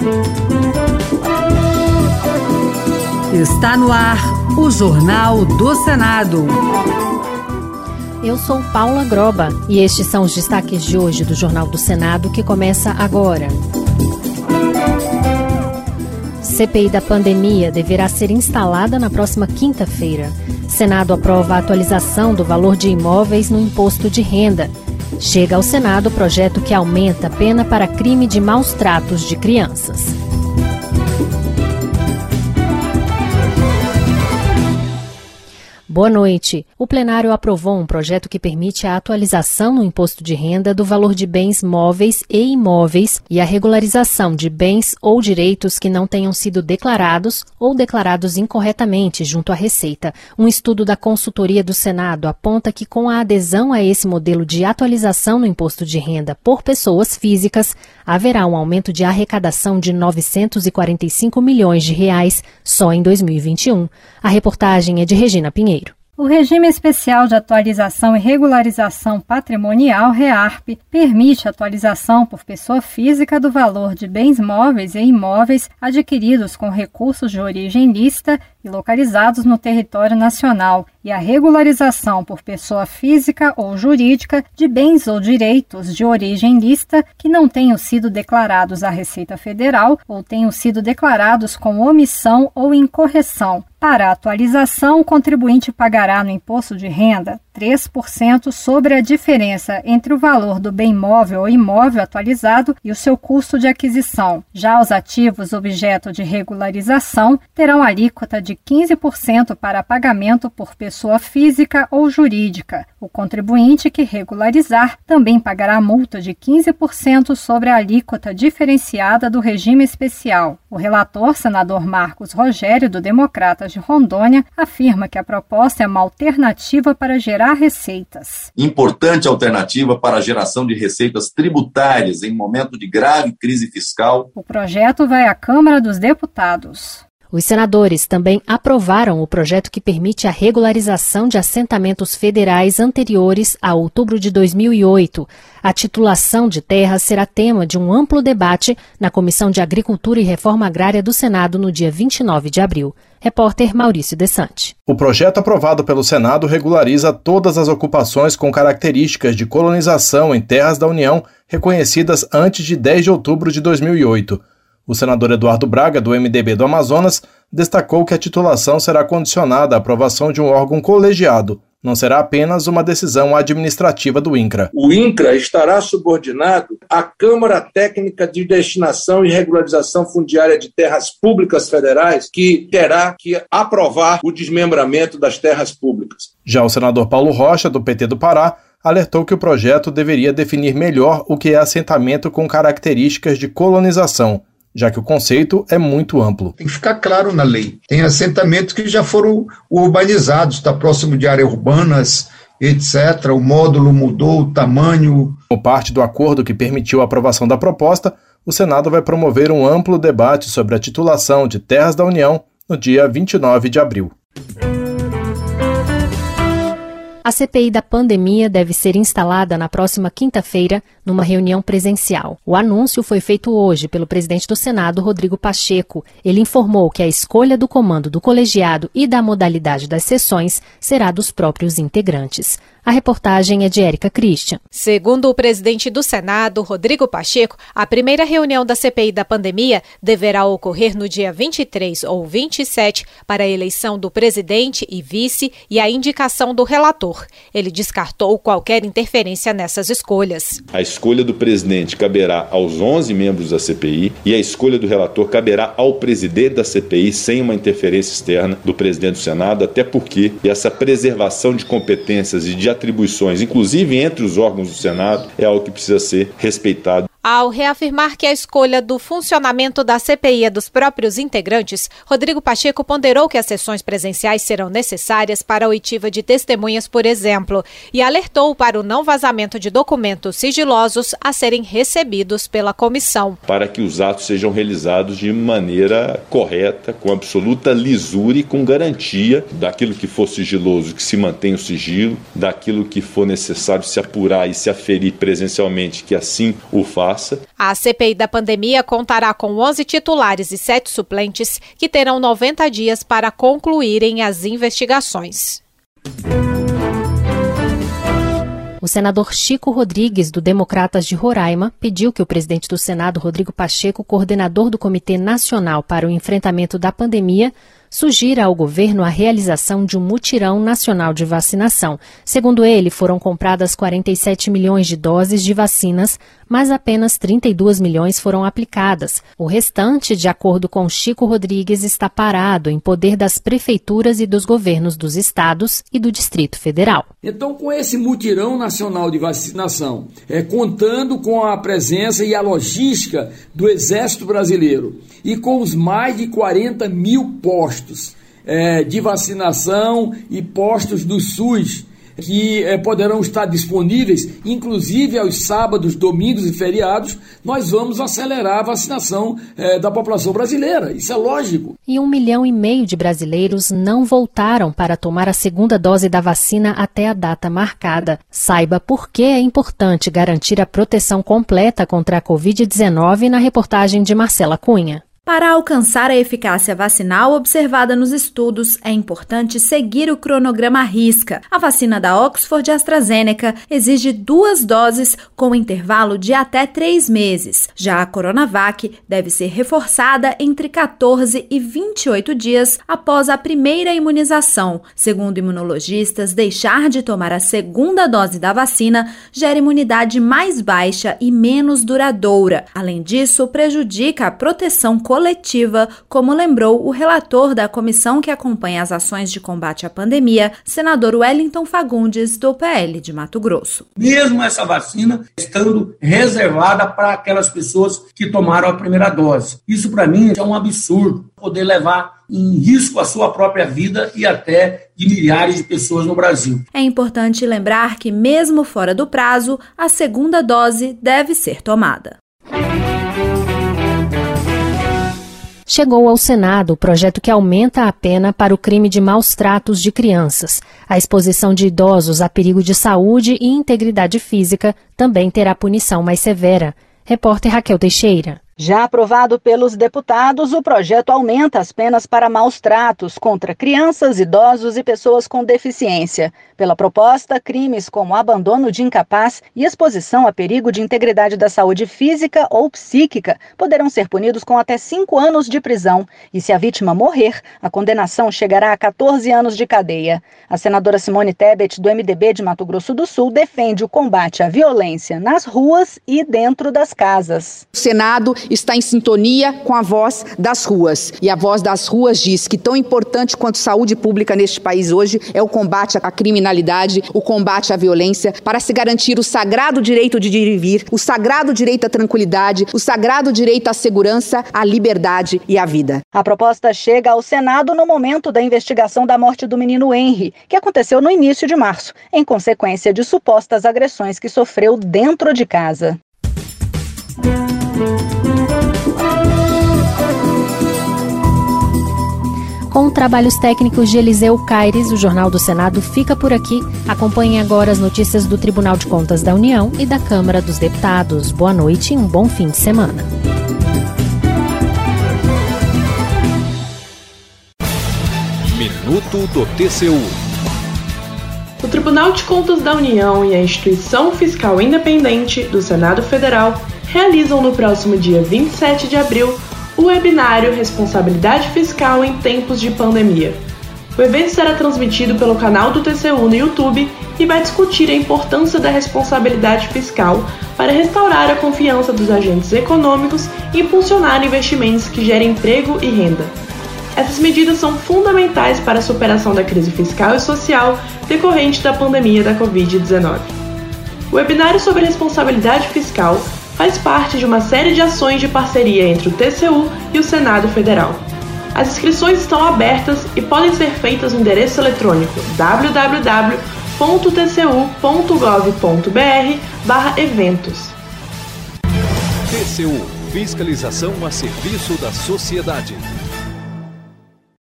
Está no ar o Jornal do Senado. Eu sou Paula Groba e estes são os destaques de hoje do Jornal do Senado, que começa agora. CPI da pandemia deverá ser instalada na próxima quinta-feira. Senado aprova a atualização do valor de imóveis no imposto de renda. Chega ao Senado o projeto que aumenta a pena para crime de maus tratos de crianças. Boa noite. O plenário aprovou um projeto que permite a atualização no imposto de renda do valor de bens móveis e imóveis e a regularização de bens ou direitos que não tenham sido declarados ou declarados incorretamente junto à Receita. Um estudo da consultoria do Senado aponta que, com a adesão a esse modelo de atualização no imposto de renda por pessoas físicas, haverá um aumento de arrecadação de R$ 945 milhões só em 2021. A reportagem é de Regina Pinheiro. O Regime Especial de Atualização e Regularização Patrimonial, REARP, permite a atualização por pessoa física do valor de bens móveis e imóveis adquiridos com recursos de origem lícita e localizados no território nacional, e a regularização por pessoa física ou jurídica de bens ou direitos de origem lícita que não tenham sido declarados à Receita Federal ou tenham sido declarados com omissão ou incorreção. Para a atualização, o contribuinte pagará no imposto de renda 3% sobre a diferença entre o valor do bem móvel ou imóvel atualizado e o seu custo de aquisição. Já os ativos objeto de regularização terão alíquota de 15% para pagamento por pessoa física ou jurídica. O contribuinte que regularizar também pagará multa de 15% sobre a alíquota diferenciada do regime especial. O relator, senador Marcos Rogério, do Democratas de Rondônia, afirma que a proposta é uma alternativa para gerar receitas. Importante alternativa para a geração de receitas tributárias em momento de grave crise fiscal. O projeto vai à Câmara dos Deputados. Os senadores também aprovaram o projeto que permite a regularização de assentamentos federais anteriores a outubro de 2008. A titulação de terras será tema de um amplo debate na Comissão de Agricultura e Reforma Agrária do Senado no dia 29 de abril. Repórter Maurício Desante. O projeto aprovado pelo Senado regulariza todas as ocupações com características de colonização em terras da União reconhecidas antes de 10 de outubro de 2008. O senador Eduardo Braga, do MDB do Amazonas, destacou que a titulação será condicionada à aprovação de um órgão colegiado. Não será apenas uma decisão administrativa do INCRA. O INCRA estará subordinado à Câmara Técnica de Destinação e Regularização Fundiária de Terras Públicas Federais, que terá que aprovar o desmembramento das terras públicas. Já o senador Paulo Rocha, do PT do Pará, alertou que o projeto deveria definir melhor o que é assentamento com características de colonização, já que o conceito é muito amplo. Tem que ficar claro na lei. Tem assentamentos que já foram urbanizados, está próximo de áreas urbanas, etc. O módulo mudou, o tamanho. Como parte do acordo que permitiu a aprovação da proposta, o Senado vai promover um amplo debate sobre a titulação de terras da União no dia 29 de abril. A CPI da pandemia deve ser instalada na próxima quinta-feira, numa reunião presencial. O anúncio foi feito hoje pelo presidente do Senado, Rodrigo Pacheco. Ele informou que a escolha do comando do colegiado e da modalidade das sessões será dos próprios integrantes. A reportagem é de Érica Christian. Segundo o presidente do Senado, Rodrigo Pacheco, a primeira reunião da CPI da pandemia deverá ocorrer no dia 23 ou 27 para a eleição do presidente e vice e a indicação do relator. Ele descartou qualquer interferência nessas escolhas. A escolha do presidente caberá aos 11 membros da CPI e a escolha do relator caberá ao presidente da CPI sem uma interferência externa do presidente do Senado, até porque essa preservação de competências e de atribuições, inclusive entre os órgãos do Senado, é algo que precisa ser respeitado. Ao reafirmar que a escolha do funcionamento da CPI é dos próprios integrantes, Rodrigo Pacheco ponderou que as sessões presenciais serão necessárias para a oitiva de testemunhas, por exemplo, e alertou para o não vazamento de documentos sigilosos a serem recebidos pela comissão. Para que os atos sejam realizados de maneira correta, com absoluta lisura e com garantia daquilo que for sigiloso, que se mantenha o sigilo, daquilo que for necessário se apurar e se aferir presencialmente, que assim o faça, faça. A CPI da pandemia contará com 11 titulares e 7 suplentes que terão 90 dias para concluírem as investigações. O senador Chico Rodrigues, do Democratas de Roraima, pediu que o presidente do Senado, Rodrigo Pacheco, coordenador do Comitê Nacional para o Enfrentamento da Pandemia, sugira ao governo a realização de um mutirão nacional de vacinação. Segundo ele, foram compradas 47 milhões de doses de vacinas, mas apenas 32 milhões foram aplicadas. O restante, de acordo com Chico Rodrigues, está parado em poder das prefeituras e dos governos dos estados e do Distrito Federal. Então, com esse mutirão nacional de vacinação, contando com a presença e a logística do Exército Brasileiro e com os mais de 40 mil postos de vacinação e postos do SUS que poderão estar disponíveis, inclusive aos sábados, domingos e feriados, nós vamos acelerar a vacinação da população brasileira. Isso é lógico. E 1,5 milhão de brasileiros não voltaram para tomar a segunda dose da vacina até a data marcada. Saiba por que é importante garantir a proteção completa contra a Covid-19 na reportagem de Marcela Cunha. Para alcançar a eficácia vacinal observada nos estudos, é importante seguir o cronograma à risca. A vacina da Oxford AstraZeneca exige 2 doses com intervalo de até 3 meses. Já a Coronavac deve ser reforçada entre 14 e 28 dias após a primeira imunização. Segundo imunologistas, deixar de tomar a segunda dose da vacina gera imunidade mais baixa e menos duradoura. Além disso, prejudica a proteção coletiva, como lembrou o relator da comissão que acompanha as ações de combate à pandemia, senador Wellington Fagundes, do PL de Mato Grosso. Mesmo essa vacina estando reservada para aquelas pessoas que tomaram a primeira dose. Isso, para mim, é um absurdo, poder levar em risco a sua própria vida e até de milhares de pessoas no Brasil. É importante lembrar que, mesmo fora do prazo, a segunda dose deve ser tomada. Chegou ao Senado o projeto que aumenta a pena para o crime de maus tratos de crianças. A exposição de idosos a perigo de saúde e integridade física também terá punição mais severa. Repórter Raquel Teixeira. Já aprovado pelos deputados, o projeto aumenta as penas para maus tratos contra crianças, idosos e pessoas com deficiência. Pela proposta, crimes como abandono de incapaz e exposição a perigo de integridade da saúde física ou psíquica poderão ser punidos com até 5 anos de prisão. E se a vítima morrer, a condenação chegará a 14 anos de cadeia. A senadora Simone Tebet, do MDB de Mato Grosso do Sul, defende o combate à violência nas ruas e dentro das casas. O Senado está em sintonia com a voz das ruas. E a voz das ruas diz que tão importante quanto saúde pública neste país hoje é o combate à criminalidade, o combate à violência, para se garantir o sagrado direito de ir e vir, o sagrado direito à tranquilidade, o sagrado direito à segurança, à liberdade e à vida. A proposta chega ao Senado no momento da investigação da morte do menino Henry, que aconteceu no início de março, em consequência de supostas agressões que sofreu dentro de casa. Com trabalhos técnicos de Eliseu Caires, o Jornal do Senado fica por aqui. Acompanhe agora as notícias do Tribunal de Contas da União e da Câmara dos Deputados. Boa noite e um bom fim de semana. Minuto do TCU. O Tribunal de Contas da União e a Instituição Fiscal Independente do Senado Federal realizam no próximo dia 27 de abril o webinário Responsabilidade Fiscal em Tempos de Pandemia. O evento será transmitido pelo canal do TCU no YouTube e vai discutir a importância da responsabilidade fiscal para restaurar a confiança dos agentes econômicos e impulsionar investimentos que gerem emprego e renda. Essas medidas são fundamentais para a superação da crise fiscal e social decorrente da pandemia da Covid-19. O webinário sobre responsabilidade fiscal faz parte de uma série de ações de parceria entre o TCU e o Senado Federal. As inscrições estão abertas e podem ser feitas no endereço eletrônico www.tcu.gov.br/eventos. TCU – Fiscalização a serviço da sociedade.